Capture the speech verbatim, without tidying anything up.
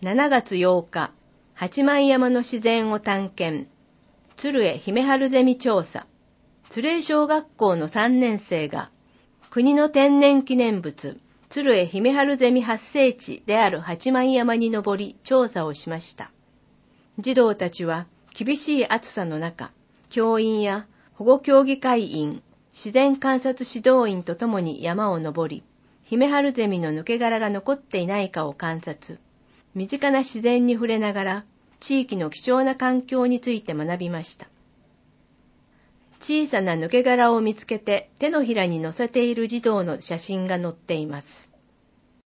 しがつようか、八幡山の自然を探検。鶴江姫春ゼミ調査。鶴江小学校のさんねん生が、国の天然記念物、鶴江姫春ゼミ発生地である八幡山に登り調査をしました。児童たちは厳しい暑さの中、教員や保護協議会員、自然観察指導員とともに山を登り、姫春ゼミの抜け殻が残っていないかを観察。身近な自然に触れながら、地域の貴重な環境について学びました。小さな抜け殻を見つけて手のひらに乗せている児童の写真が載っています。